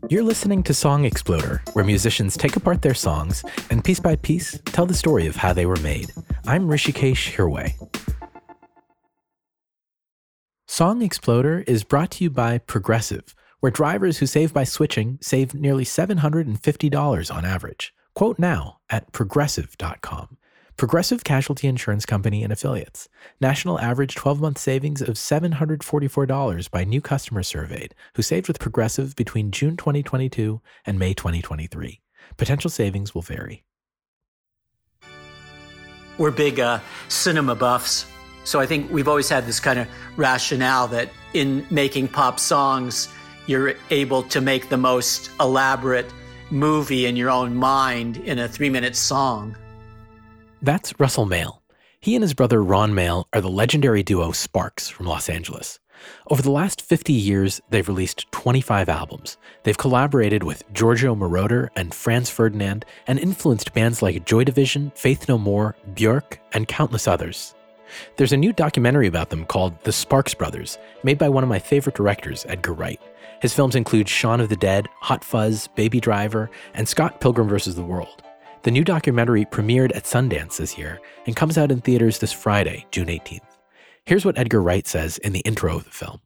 You're listening to Song Exploder, where musicians take apart their songs and piece by piece tell the story of how they were made. I'm Rishikesh Hirway. Song Exploder is brought to you by Progressive, where drivers who save by switching save nearly $750 on average. Quote now at progressive.com. Progressive Casualty Insurance Company and Affiliates. National average 12-month savings of $744 by new customers surveyed who saved with Progressive between June 2022 and May 2023. Potential savings will vary. We're big cinema buffs, so I think we've always had this kind of rationale that in making pop songs, you're able to make the most elaborate movie in your own mind in a 3-minute song. That's Russell Mael. He and his brother Ron Mael are the legendary duo Sparks from Los Angeles. Over the last 50 years, they've released 25 albums. They've collaborated with Giorgio Moroder and Franz Ferdinand and influenced bands like Joy Division, Faith No More, Björk, and countless others. There's a new documentary about them called The Sparks Brothers, made by one of my favorite directors, Edgar Wright. His films include Shaun of the Dead, Hot Fuzz, Baby Driver, and Scott Pilgrim vs. the World. The new documentary premiered at Sundance this year and comes out in theaters this Friday, June 18th. Here's what Edgar Wright says in the intro of the film.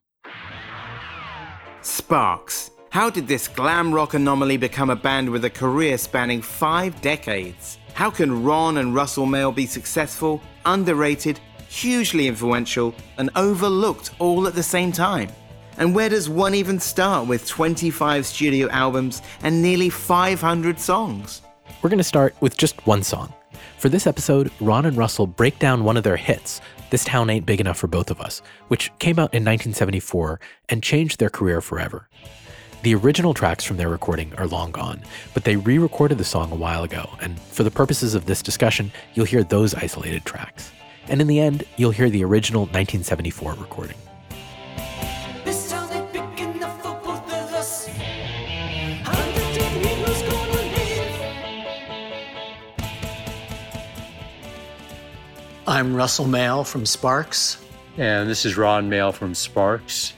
Sparks. How did this glam rock anomaly become a band with a career spanning 5 decades? How can Ron and Russell Mael be successful, underrated, hugely influential, and overlooked all at the same time? And where does one even start with 25 studio albums and nearly 500 songs? We're going to start with just one song. For this episode, Ron and Russell break down one of their hits, This Town Ain't Big Enough for Both of Us, which came out in 1974 and changed their career forever. The original tracks from their recording are long gone, but they re-recorded the song a while ago, and for the purposes of this discussion, you'll hear those isolated tracks. And in the end, you'll hear the original 1974 recording. I'm Russell Mael from Sparks. And this is Ron Mael from Sparks.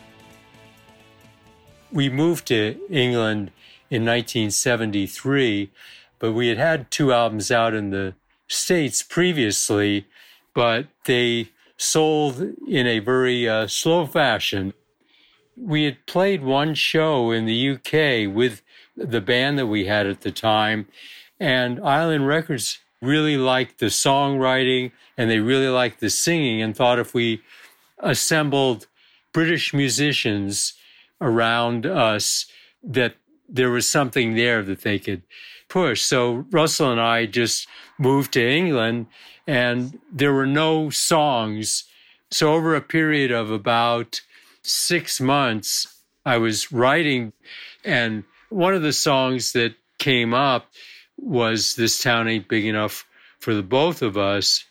We moved to England in 1973, but we had had 2 albums out in the States previously, but they sold in a very slow fashion. We had played one show in the UK with the band that we had at the time, and Island Records really liked the songwriting and they really liked the singing and thought if we assembled British musicians around us that there was something there that they could push. So Russell and I just moved to England and there were no songs. So over a period of about 6 months, I was writing, and one of the songs that came up was This Town Ain't Big Enough for the Both of Us.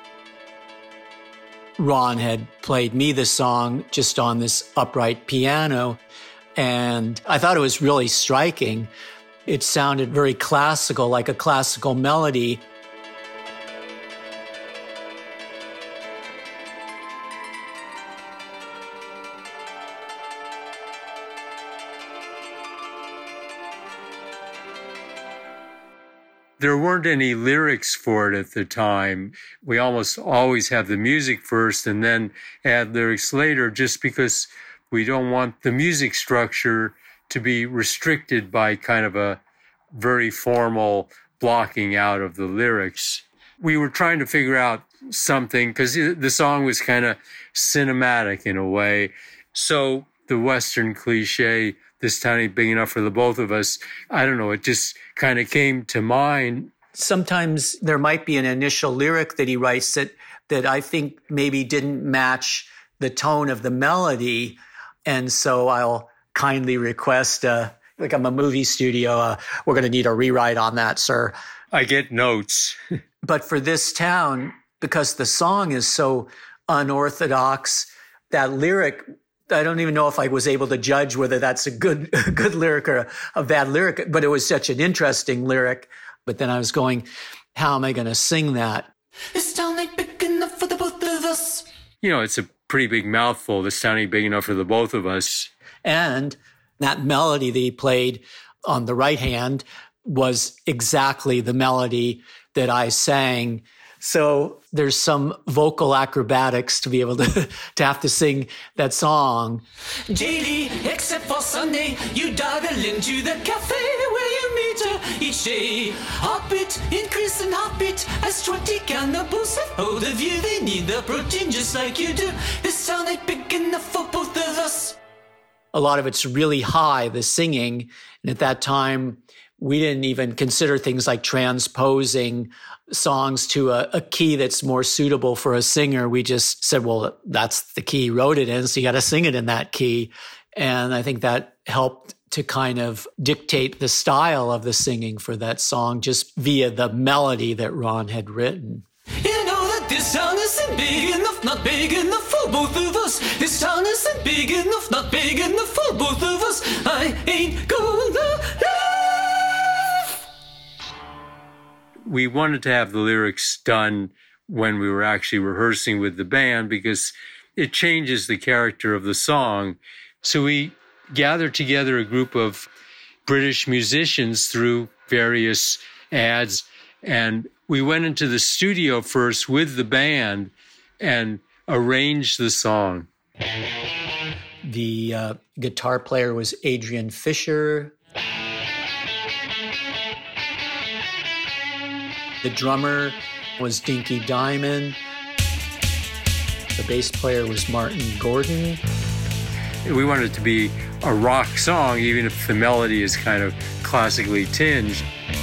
Ron had played me the song just on this upright piano, and I thought it was really striking. It sounded very classical, like a classical melody. There weren't any lyrics for it at the time. We almost always have the music first and then add lyrics later, just because we don't want the music structure to be restricted by kind of a very formal blocking out of the lyrics. We were trying to figure out something because the song was kind of cinematic in a way. So the Western cliche, This Town Ain't Big Enough for the Both of Us, I don't know, it just kind of came to mind. Sometimes there might be an initial lyric that he writes that I think maybe didn't match the tone of the melody. And so I'll kindly request, like I'm a movie studio, we're going to need a rewrite on that, sir. I get notes. But for This Town, because the song is so unorthodox, that lyric, I don't even know if I was able to judge whether that's a good lyric or a bad lyric, but it was such an interesting lyric. But then I was going, how am I going to sing that? This town ain't big enough for the both of us. You know, it's a pretty big mouthful. This town ain't big enough for the both of us. And That melody that he played on the right hand was exactly the melody that I sang. So there's some vocal acrobatics to be able to have to sing that song. Daily, except for Sunday, you dawdle into the cafe where you meet her each day. Heartbeat, increase in heartbeat, as 20 cannibals have hold of you. They need the protein just like you do. This town ain't big enough for both of us. A lot of it's really high, the singing. And at that time, we didn't even consider things like transposing songs to a key that's more suitable for a singer. We just said, well, that's the key he wrote it in, so you got to sing it in that key. And I think that helped to kind of dictate the style of the singing for that song just via the melody that Ron had written. You know that this town isn't big enough, not big enough for both of us. This town isn't big enough, not big enough for both of us. I ain't gonna leave. We wanted to have the lyrics done when we were actually rehearsing with the band because it changes the character of the song. So we gathered together a group of British musicians through various ads, and we went into the studio first with the band and arranged the song. The guitar player was Adrian Fisher. The drummer was Dinky Diamond. The bass player was Martin Gordon. We wanted it to be a rock song, even if the melody is kind of classically tinged.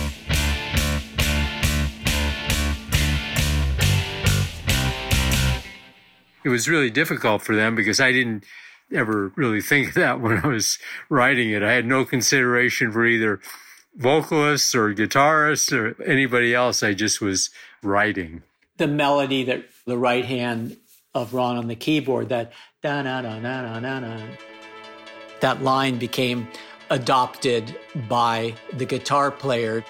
It was really difficult for them because I didn't ever really think of that when I was writing it. I had no consideration for either vocalists or guitarists or anybody else. I just was writing. The melody that the right hand of Ron on the keyboard, that da-na-na-na-na-na, that line became adopted by the guitar player.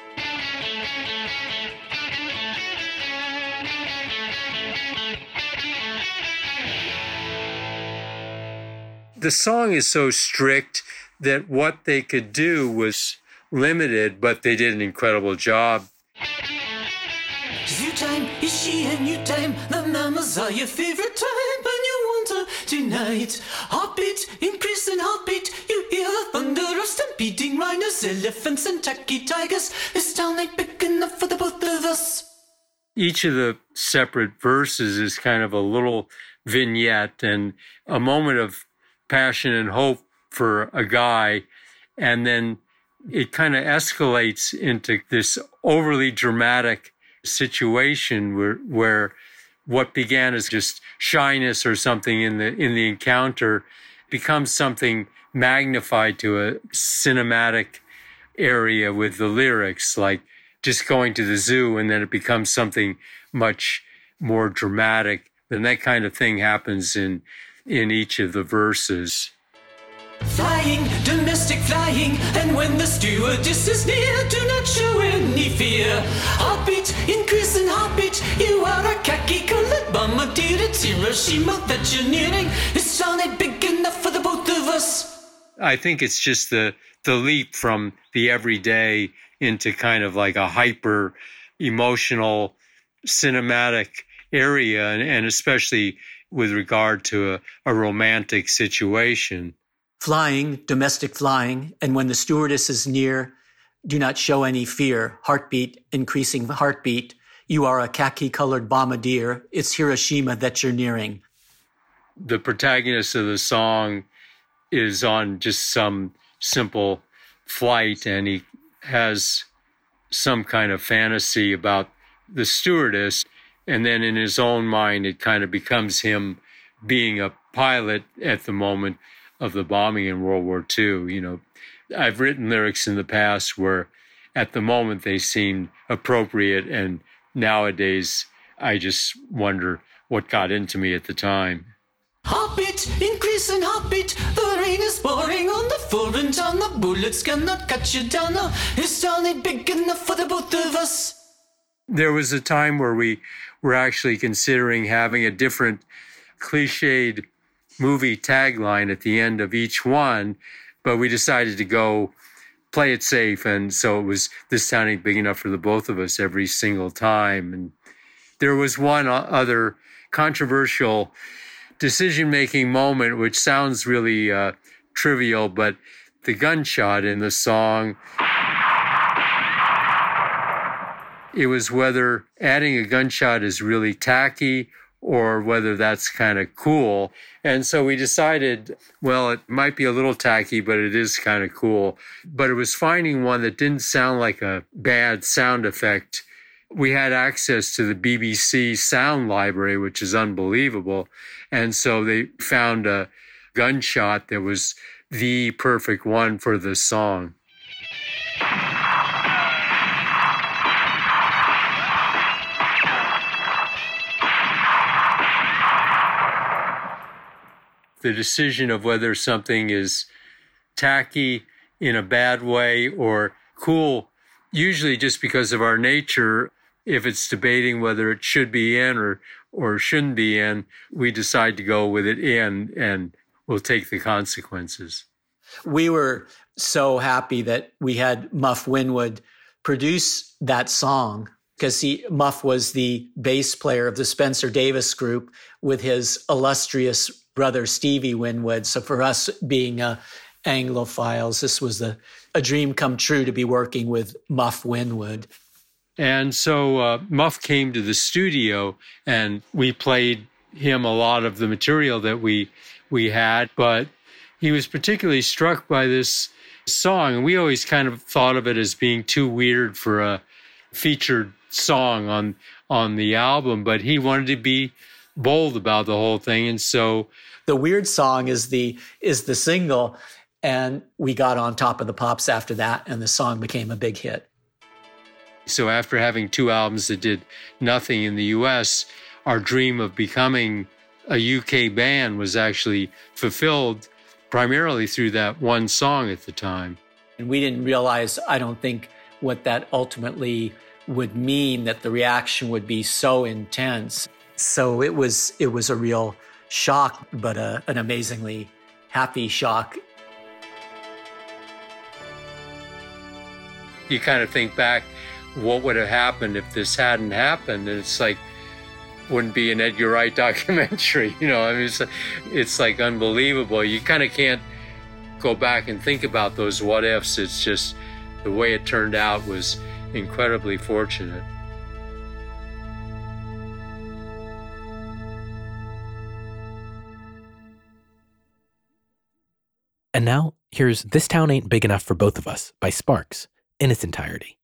The song is so strict that what they could do was limited, but they did an incredible job. You time, is she and you time, the mamas are your favorite time, and you want her tonight. Heartbeat, increase in heartbeat, you hear the thunder of stampeding rhinos, elephants and tacky tigers. This town ain't big enough for the both of us. Each of the separate verses is kind of a little vignette and a moment of passion and hope for a guy, and then it kind of escalates into this overly dramatic situation where what began as just shyness or something in the encounter becomes something magnified to a cinematic area with the lyrics, like just going to the zoo, and then it becomes something much more dramatic. And that kind of thing happens in each of the verses. Flying, domestic flying, and when the stewardess is near, do not show any fear. Heartbeat, increase in heartbeat, you are a khaki-colored bombardier. It's Hiroshima that you're nearing. This town ain't big enough for the both of us. I think it's just the leap from the everyday into kind of like a hyper emotional cinematic area, and especially with regard to a romantic situation. Flying, domestic flying, and when the stewardess is near, do not show any fear. Heartbeat, increasing heartbeat, you are a khaki-colored bombardier. It's Hiroshima that you're nearing. The protagonist of the song is on just some simple flight, and he has some kind of fantasy about the stewardess, and then in his own mind, it kind of becomes him being a pilot at the moment of the bombing in World War II. You know, I've written lyrics in the past where at the moment they seem appropriate, and nowadays I just wonder what got into me at the time. Heartbeat, increase in heartbeat, the rain is pouring on the foreign town, the bullets cannot cut you down. No, this town ain't big enough for the both of us. There was a time where we were actually considering having a different cliched movie tagline at the end of each one, but we decided to go play it safe. And so it was This Town Ain't Big Enough for the both of us every single time. And there was one other controversial decision-making moment, which sounds really trivial, but the gunshot in the song, it was whether adding a gunshot is really tacky or whether that's kind of cool. And so we decided, well, it might be a little tacky, but it is kind of cool. But it was finding one that didn't sound like a bad sound effect. We had access to the BBC sound library, which is unbelievable. And so they found a gunshot that was the perfect one for the song. The decision of whether something is tacky in a bad way or cool, usually just because of our nature, if it's debating whether it should be in or shouldn't be in, we decide to go with it in and we'll take the consequences. We were so happy that we had Muff Winwood produce that song because Muff was the bass player of the Spencer Davis Group with his illustrious brother Stevie Winwood. So for us being Anglophiles, this was a dream come true to be working with Muff Winwood. And so Muff came to the studio and we played him a lot of the material that we had, but he was particularly struck by this song. And we always kind of thought of it as being too weird for a featured song on the album, but he wanted to be bold about the whole thing. And so the weird song is the single, and we got on Top of the Pops after that, and the song became a big hit. So after having 2 albums that did nothing in the US, our dream of becoming a UK band was actually fulfilled primarily through that one song at the time. And we didn't realize, I don't think, what that ultimately would mean, that the reaction would be so intense. So it was a real shock, but an amazingly happy shock. You kind of think back, what would have happened if this hadn't happened? And it's like, wouldn't be an Edgar Wright documentary, you know? I mean, it's like unbelievable. You kind of can't go back and think about those what ifs. It's just the way it turned out was incredibly fortunate. And now, here's This Town Ain't Big Enough for Both of Us by Sparks in its entirety.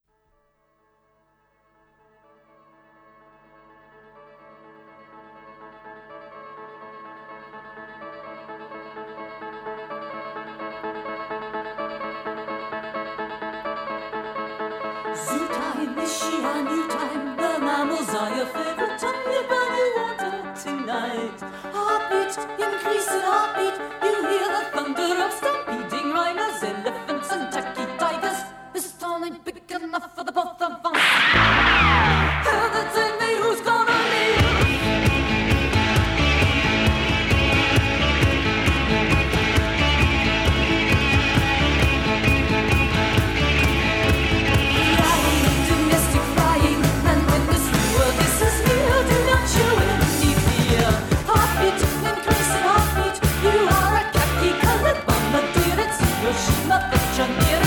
Zoo time, is she a new time? The mammals are your favorite time. You burn your water tonight. Heartbeat, increasing heartbeat. You hear the thunder of stampeding rhinos, elephants and tacky tigers. This town ain't big enough for the both of us. And then tell me who's gonna leave. Hiroshima, the Janeiro.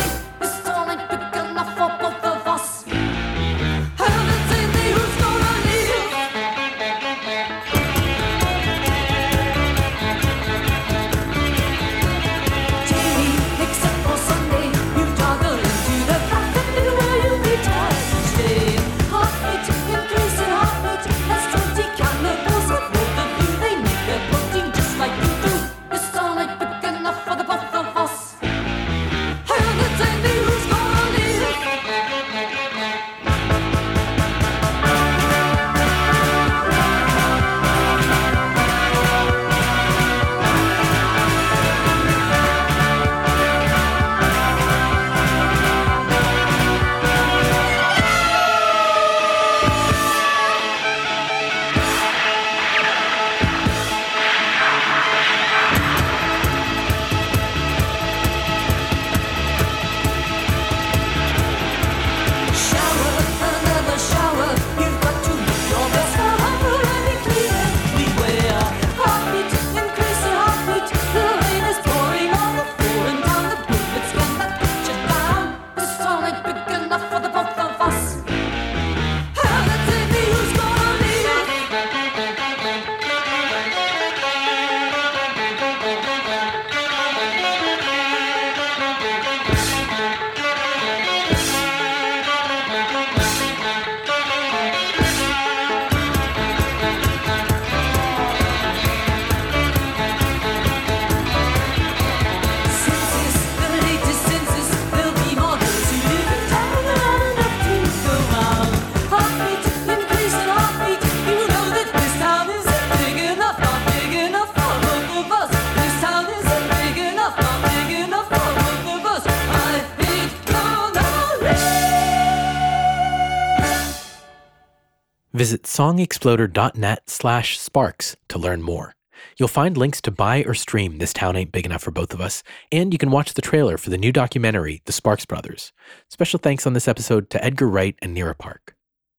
Visit songexploder.net/sparks to learn more. You'll find links to buy or stream This Town Ain't Big Enough for Both of Us, and you can watch the trailer for the new documentary, The Sparks Brothers. Special thanks on this episode to Edgar Wright and Nira Park.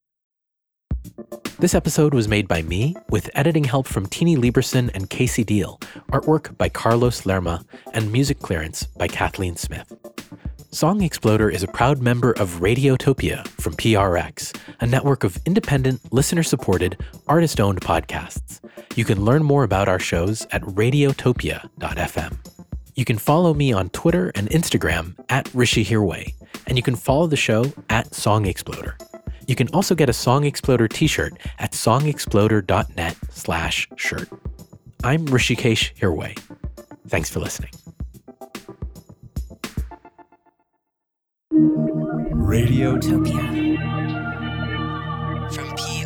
This episode was made by me, with editing help from Teeny Lieberson and Casey Deal, artwork by Carlos Lerma, and music clearance by Kathleen Smith. Song Exploder is a proud member of Radiotopia from PRX, a network of independent, listener-supported, artist-owned podcasts. You can learn more about our shows at radiotopia.fm. You can follow me on Twitter and Instagram at Rishi Hirway, and you can follow the show at Song Exploder. You can also get a Song Exploder t-shirt at songexploder.net/shirt. I'm Rishikesh Hirway. Thanks for listening. Radiotopia from